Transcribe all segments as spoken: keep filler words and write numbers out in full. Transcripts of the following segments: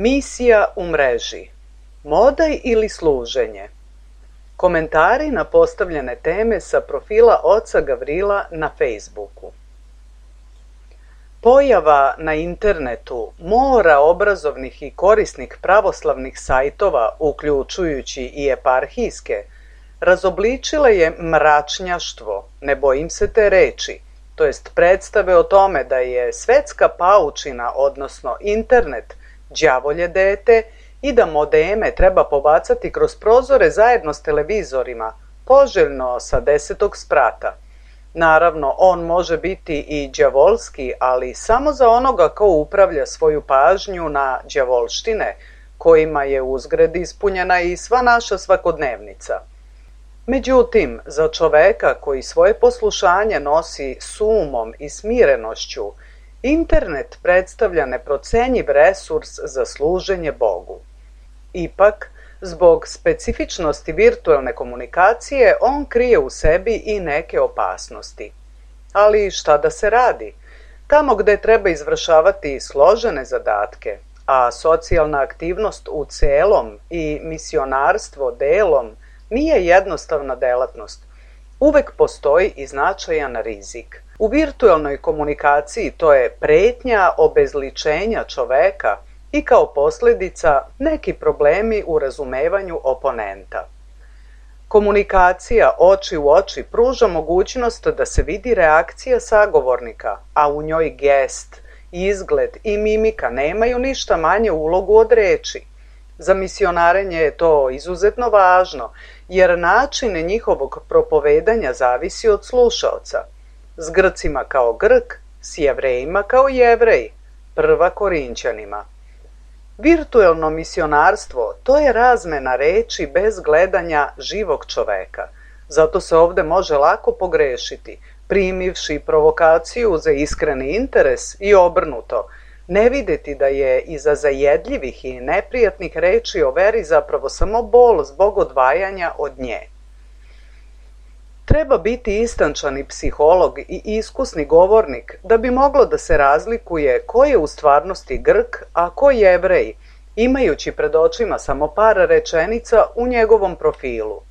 Misija u mreži. Modaj ili služenje? Komentari na postavljene teme sa profila oca Gavrila na Facebooku. Pojava na internetu mora obrazovnih i korisnih pravoslavnih sajtova, uključujući i eparhijske, razobličila je mračnjaštvo, ne bojim se te reči, to jest predstave o tome da je svetska paučina, odnosno internet, đavolje dete i da modeme treba pobacati kroz prozore zajedno s televizorima, poželjno sa desetog sprata. Naravno, on može biti i đavolski, ali samo za onoga ko upravlja svoju pažnju na đavolštine, kojima je uzgred ispunjena i sva naša svakodnevnica. Međutim, za čoveka koji svoje poslušanje nosi s umom i smirenošću, internet predstavlja neprocenjiv resurs za služenje Bogu. Ipak, zbog specifičnosti virtualne komunikacije, on krije u sebi i neke opasnosti. Ali šta da se radi? Tamo gde treba izvršavati složene zadatke, a socijalna aktivnost u celom i misionarstvo delom nije jednostavna delatnost, uvek postoji i značajan rizik. U virtualnoj komunikaciji to je pretnja obezličenja čoveka i kao posljedica neki problemi u razumevanju oponenta. Komunikacija oči u oči pruža mogućnost da se vidi reakcija sagovornika, a u njoj gest, izgled i mimika nemaju ništa manje ulogu od reči. Za misionarenje je to izuzetno važno, jer način njihovog propovedanja zavisi od slušaoca. S Grcima kao Grk, s Jevrejima kao Jevrej, prva Korinćanima. Virtualno misionarstvo to je razmena reči bez gledanja živog čoveka. Zato se ovde može lako pogrešiti, primivši provokaciju za iskreni interes i obrnuto, ne videti da je iza zajedljivih i neprijatnih reči o veri zapravo samo bol zbog odvajanja od nje. Treba biti istančani psiholog i iskusni govornik da bi moglo da se razlikuje ko je u stvarnosti Grk, a ko Jevrej, imajući pred očima samo par rečenica u njegovom profilu.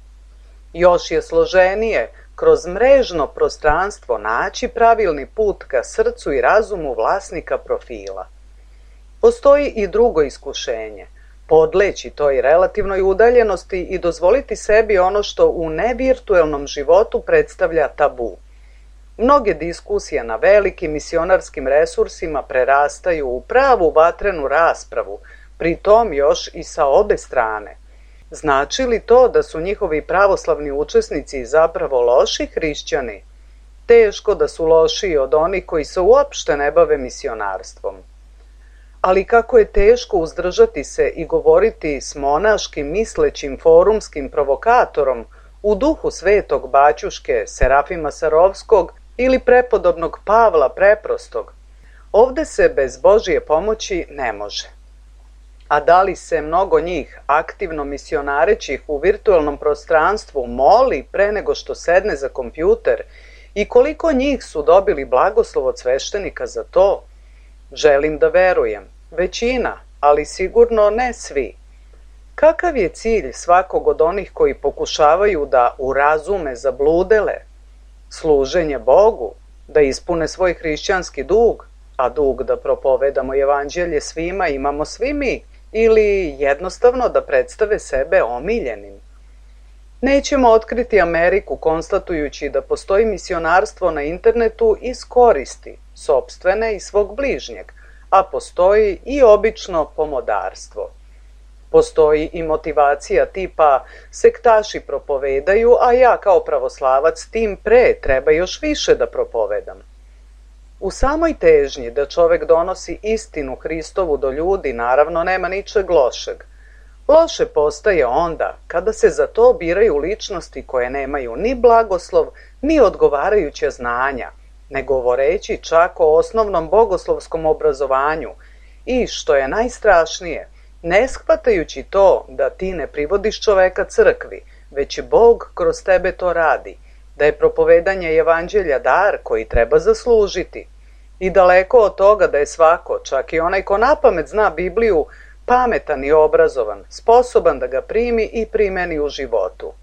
Još je složenije kroz mrežno prostranstvo naći pravilni put ka srcu i razumu vlasnika profila. Postoji i drugo iskušenje, podleći toj relativnoj udaljenosti i dozvoliti sebi ono što u nevirtuelnom životu predstavlja tabu. Mnoge diskusije na velikim misionarskim resursima prerastaju u pravu vatrenu raspravu, pri tom još i sa obe strane. Znači li to da su njihovi pravoslavni učesnici zapravo loši hrišćani? Teško da su lošiji od onih koji se uopšte ne bave misionarstvom. Ali kako je teško uzdržati se i govoriti s monaškim mislećim forumskim provokatorom u duhu svetog baćuške Serafima Sarovskog ili prepodobnog Pavla Preprostog. Ovde se bez Božije pomoći ne može. A da li se mnogo njih, aktivno misionarećih u virtualnom prostranstvu, moli pre nego što sedne za kompjuter i koliko njih su dobili blagoslov od sveštenika za to? Želim da verujem. Većina, ali sigurno ne svi. Kakav je cilj svakog od onih koji pokušavaju da urazume zabludele? Služenje Bogu, da ispune svoj hrišćanski dug, a dug da propovedamo evanđelje svima imamo svi mi, ili jednostavno da predstave sebe omiljenim. Nećemo otkriti Ameriku konstatujući da postoji misionarstvo na internetu iz koristi, sopstvene i svog bližnjeg, a postoji i obično pomodarstvo. Postoji i motivacija tipa sektaši propovedaju, a ja kao pravoslavac tim pre treba još više da propovedam. U samoj težnji da čovek donosi istinu Hristovu do ljudi naravno nema ničeg lošeg. Loše postaje onda kada se za to biraju ličnosti koje nemaju ni blagoslov, ni odgovarajuća znanja, ne govoreći čak o osnovnom bogoslovskom obrazovanju i, što je najstrašnije, ne shvatajući to da ti ne privodiš čoveka crkvi, već Bog kroz tebe to radi, da je propovedanje evanđelja dar koji treba zaslužiti. I daleko od toga da je svako, čak i onaj ko napamet zna Bibliju, pametan i obrazovan, sposoban da ga primi i primeni u životu.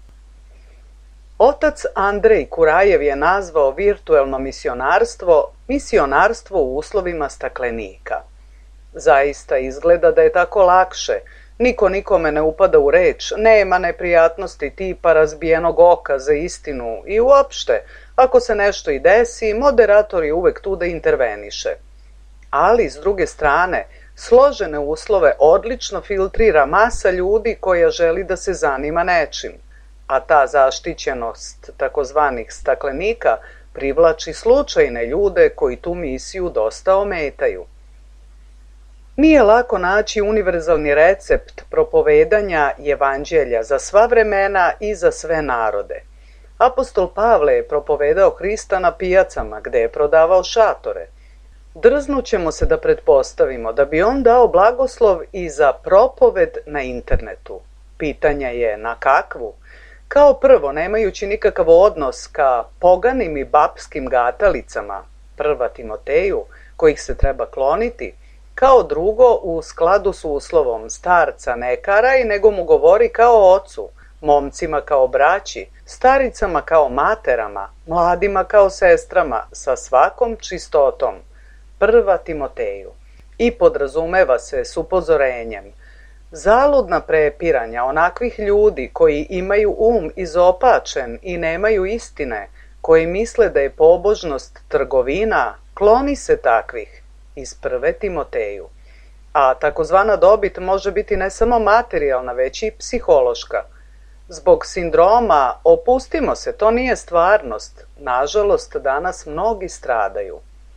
Otac Andrej Kurajev je nazvao virtuelno misionarstvo misionarstvo u uslovima staklenika. Zaista izgleda da je tako lakše, niko nikome ne upada u reč, nema neprijatnosti tipa razbijenog oka za istinu i uopšte, ako se nešto i desi, moderator je uvek tu da interveniše. Ali, s druge strane, složene uslove odlično filtrira masa ljudi koja želi da se zanima nečim, a ta zaštićenost takozvanih staklenika privlači slučajne ljude koji tu misiju dosta ometaju. Nije lako naći univerzalni recept propovedanja evanđelja za sva vremena i za sve narode. Apostol Pavle je propovedao Hrista na pijacama gde je prodavao šatore. Drznućemo se da pretpostavimo da bi on dao blagoslov i za propoved na internetu. Pitanje je na kakvu? Kao prvo, nemajući nikakav odnos ka poganim i babskim gatalicama, prva Timoteju, kojih se treba kloniti, kao drugo, u skladu s uslovom starca ne karaj, nego mu govori kao ocu, momcima kao braći, staricama kao materama, mladima kao sestrama, sa svakom čistotom, prva Timoteju. I podrazumeva se s upozorenjem. Zaludna prepiranja onakvih ljudi koji imaju um izopačen i nemaju istine, koji misle da je pobožnost trgovina, kloni se takvih, iz prve Timoteju. A takozvana dobit može biti ne samo materijalna, već i psihološka. Zbog sindroma opustimo se, to nije stvarnost. Nažalost, danas mnogi stradaju.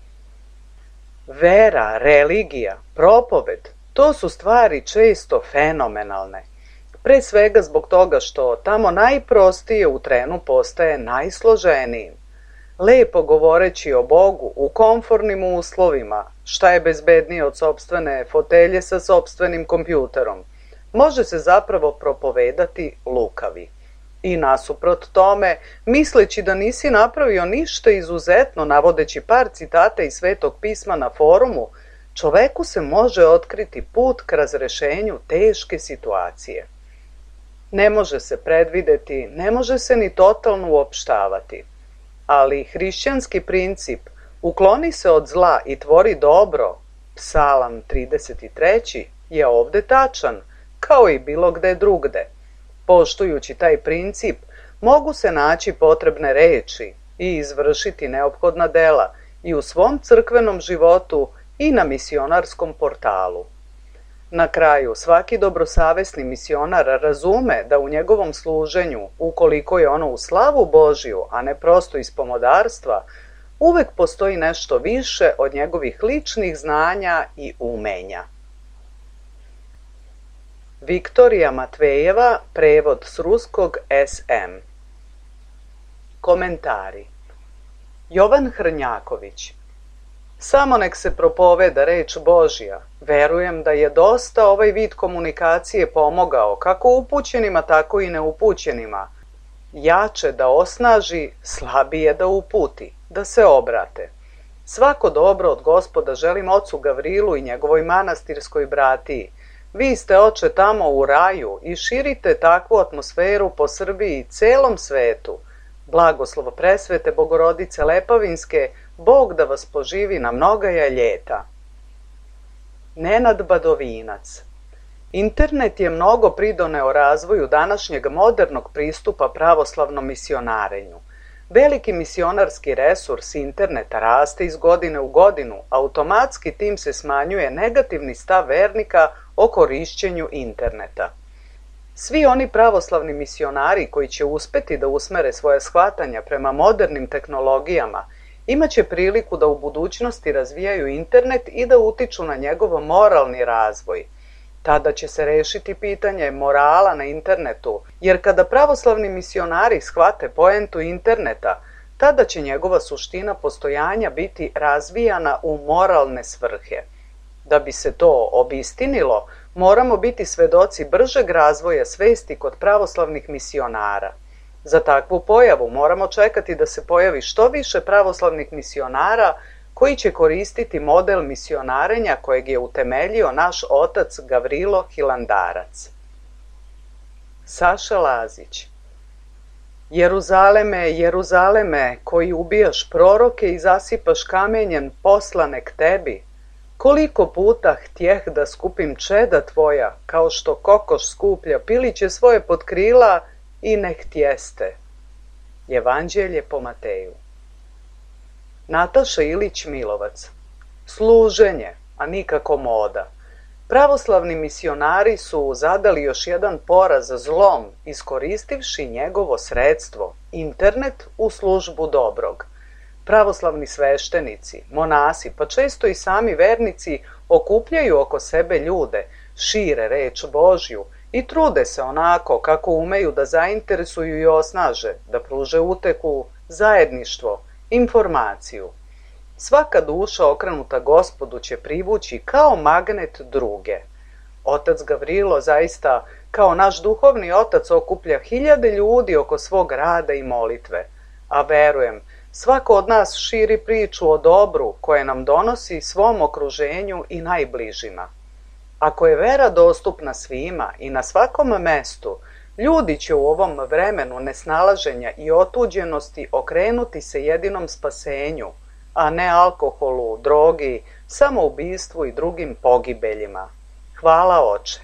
Vera, religija, propoved, to su stvari često fenomenalne. Pre svega zbog toga što tamo najprostije u trenu postaje najsloženijim. Lepo govoreći o Bogu u komfornim uslovima, šta je bezbednije od sopstvene fotelje sa sopstvenim kompjuterom, može se zapravo propovedati lukavi. I nasuprot tome, misleći da nisi napravio ništa izuzetno navodeći par citata iz Svetog pisma na forumu, čoveku se može otkriti put k razrešenju teške situacije. Ne može se predvideti, ne može se ni totalno uopštavati. Ali hrišćanski princip ukloni se od zla i tvori dobro, Psalam trideset treći, je ovde tačan, kao i bilo gde drugde. Poštujući taj princip, mogu se naći potrebne reči i izvršiti neophodna dela i u svom crkvenom životu i na misionarskom portalu. Na kraju, svaki dobrosavesni misionar razume da u njegovom služenju, ukoliko je ono u slavu Božiju, a ne prosto iz pomodarstva, uvek postoji nešto više od njegovih ličnih znanja i umenja. Viktorija Matvejeva, prevod s ruskog es em. Komentari. Jovan Hrnjaković. Samo nek se propoveda reč Božja. Verujem da je dosta ovaj vid komunikacije pomogao kako upućenima, tako i neupućenima. Jače da osnaži, slabije da uputi, da se obrate. Svako dobro od Gospoda želim ocu Gavrilu i njegovoj manastirskoj bratiji. Vi ste, oče, tamo u raju i širite takvu atmosferu po Srbiji i celom svetu. Blagoslov presvete Bogorodice Lepavinske, Bog da vas poživi na mnogaja ljeta. Nenad Badovinac. Internet je mnogo pridoneo razvoju današnjeg modernog pristupa pravoslavnom misionarenju. Veliki misionarski resurs interneta raste iz godine u godinu, automatski tim se smanjuje negativni stav vernika o korišćenju interneta. Svi oni pravoslavni misionari koji će uspeti da usmere svoje shvatanja prema modernim tehnologijama imaće priliku da u budućnosti razvijaju internet i da utiču na njegov moralni razvoj. Tada će se rešiti pitanje morala na internetu, jer kada pravoslavni misionari shvate poentu interneta, tada će njegova suština postojanja biti razvijana u moralne svrhe. Da bi se to obistinilo, moramo biti svedoci bržeg razvoja svesti kod pravoslavnih misionara. Za takvu pojavu moramo čekati da se pojavi što više pravoslavnih misionara koji će koristiti model misionarenja kojeg je utemeljio naš otac Gavrilo Hilandarac. Saša Lazić. Jeruzaleme, Jeruzaleme, koji ubijaš proroke i zasipaš kamenjem poslane k tebi, koliko puta htjeh da skupim čeda tvoja, kao što kokoš skuplja piliće svoje pod krila i ne htjeste. Evanđelje po Mateju. Nataša Ilić Milovac. Služenje, a nikako moda. Pravoslavni misionari su zadali još jedan poraz zlom, iskoristivši njegovo sredstvo, internet, u službu dobrog. Pravoslavni sveštenici, monasi, pa često i sami vernici okupljaju oko sebe ljude, šire reč Božju i trude se onako kako umeju da zainteresuju i osnaže, da pruže uteku, zajedništvo, informaciju. Svaka duša okrenuta Gospodu će privući kao magnet druge. Otac Gavrilo zaista kao naš duhovni otac okuplja hiljade ljudi oko svog rada i molitve, a verujem, svako od nas širi priču o dobru koje nam donosi svom okruženju i najbližima. Ako je vera dostupna svima i na svakom mestu, ljudi će u ovom vremenu nesnalaženja i otuđenosti okrenuti se jedinom spasenju, a ne alkoholu, drogi, samoubistvu i drugim pogibeljima. Hvala oče.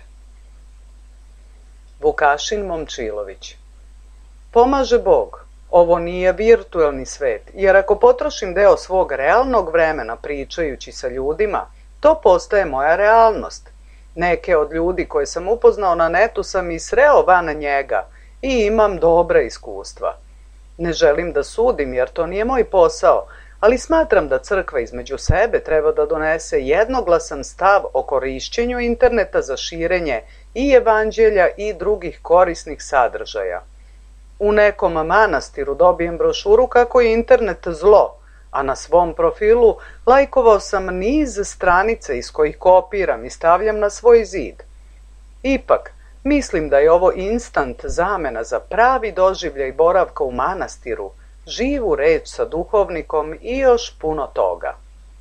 Vukašin Momčilović. Pomaže Bog. Ovo nije virtuelni svet, jer ako potrošim deo svog realnog vremena pričajući sa ljudima, to postaje moja realnost. Neke od ljudi koje sam upoznao na netu sam i sreo van njega i imam dobra iskustva. Ne želim da sudim jer to nije moj posao, ali smatram da crkva između sebe treba da donese jednoglasan stav o korišćenju interneta za širenje i evanđelja i drugih korisnih sadržaja. U nekom manastiru dobijem brošuru kako je internet zlo, a na svom profilu lajkovao sam niz stranica iz kojih kopiram i stavljam na svoj zid. Ipak, mislim da je ovo instant zamena za pravi doživljaj boravka u manastiru, živu reč sa duhovnikom i još puno toga.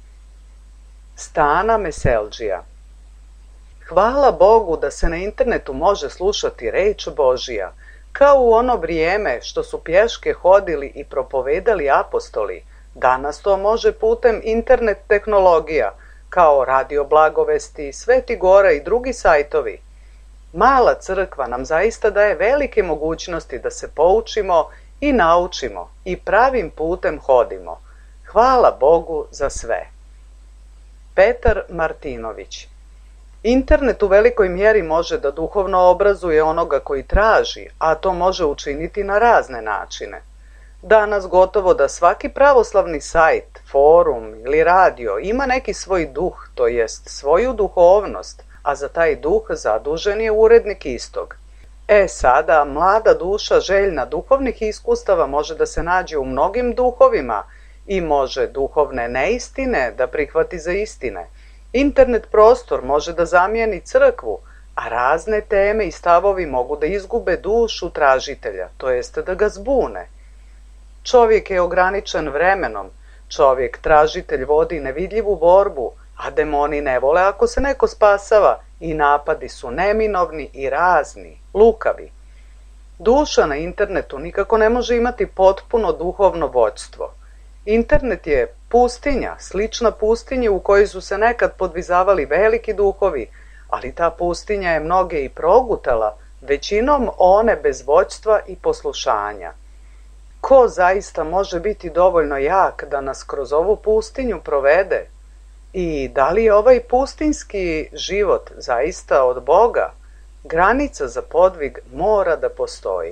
Stana Meseldžija. Hvala Bogu da se na internetu može slušati reč Božija, kao u ono vrijeme što su pješke hodili i propovedali apostoli. Danas to može putem internet tehnologija, kao Radio Blagovesti, Sveti Gora i drugi sajtovi. Mala crkva nam zaista daje velike mogućnosti da se poučimo i naučimo i pravim putem hodimo. Hvala Bogu za sve. Petar Martinović. Internet u velikoj mjeri može da duhovno obrazuje onoga koji traži, a to može učiniti na razne načine. Danas gotovo da svaki pravoslavni sajt, forum ili radio ima neki svoj duh, to jest svoju duhovnost, a za taj duh zadužen je urednik istog. E sada, mlada duša željna duhovnih iskustava može da se nađe u mnogim duhovima i može duhovne neistine da prihvati za istine. Internet prostor može da zamijeni crkvu, a razne teme i stavovi mogu da izgube dušu tražitelja, to jest da ga zbune. Čovjek je ograničen vremenom, čovjek tražitelj vodi nevidljivu borbu, a demoni ne vole ako se neko spasava i napadi su neminovni i razni, lukavi. Duša na internetu nikako ne može imati potpuno duhovno vođstvo. Internet je pustinja, slična pustinji u kojoj su se nekad podvizavali veliki duhovi, ali ta pustinja je mnoge i progutala, većinom one bez vođstva i poslušanja. Ko zaista može biti dovoljno jak da nas kroz ovu pustinju provede? I da li je ovaj pustinski život zaista od Boga? Granica za podvig mora da postoji.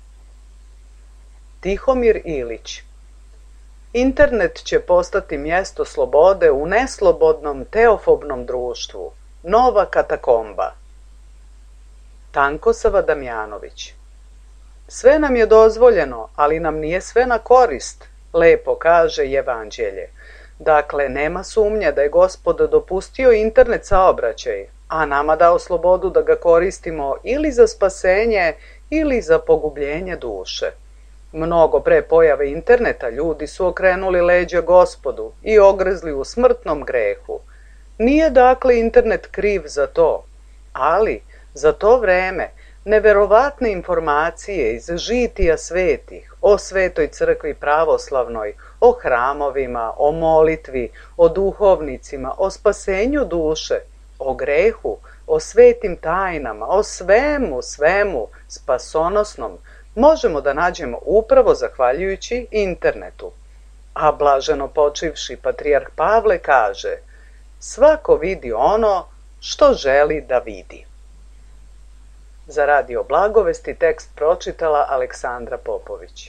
Tihomir Ilić. Internet će postati mjesto slobode u neslobodnom teofobnom društvu. Nova katakomba. Tankosava Damjanović. Sve nam je dozvoljeno, ali nam nije sve na korist, lepo kaže Evanđelje. Dakle, nema sumnje da je Gospod dopustio internet saobraćaj, a nama dao slobodu da ga koristimo ili za spasenje ili za pogubljenje duše. Mnogo pre pojave interneta ljudi su okrenuli leđa Gospodu i ogrezli u smrtnom grehu. Nije dakle internet kriv za to, ali za to vreme neverovatne informacije iz žitija svetih o Svetoj crkvi pravoslavnoj, o hramovima, o molitvi, o duhovnicima, o spasenju duše, o grehu, o svetim tajnama, o svemu, svemu spasonosnom, možemo da nađemo upravo zahvaljujući internetu. A blaženo počivši patrijarh Pavle kaže: svako vidi ono što želi da vidi. Za Radio Blagovesti tekst pročitala Aleksandra Popović.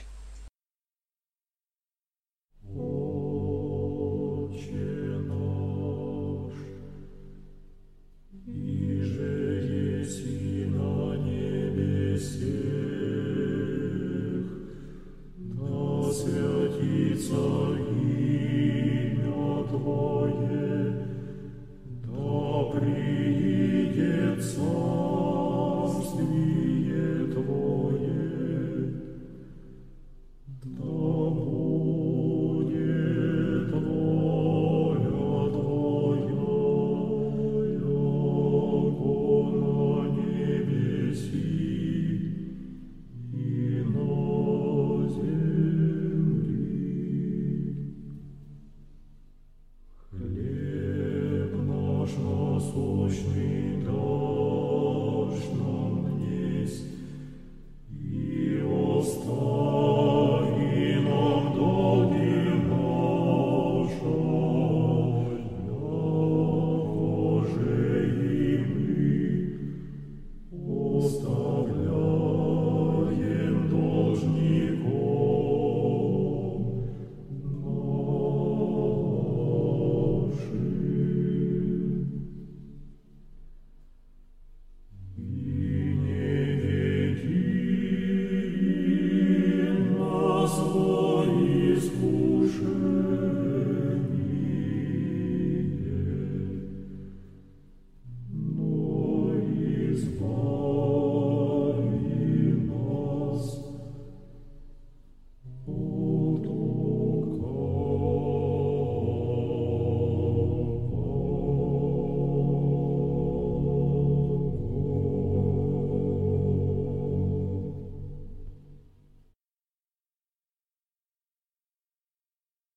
Насущный дашь нам.